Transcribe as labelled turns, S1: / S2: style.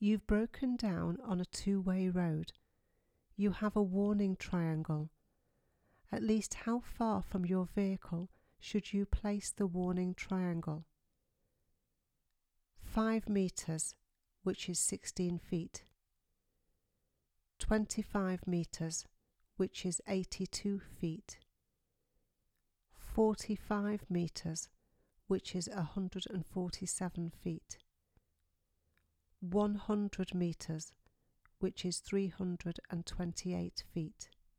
S1: You've broken down on a two-way road. You have a warning triangle. At least how far from your vehicle should you place the warning triangle? 5 meters, which is 16 feet. 25 meters, which is 82 feet. 45 meters, which is 147 feet. 100 meters, which is 328 feet.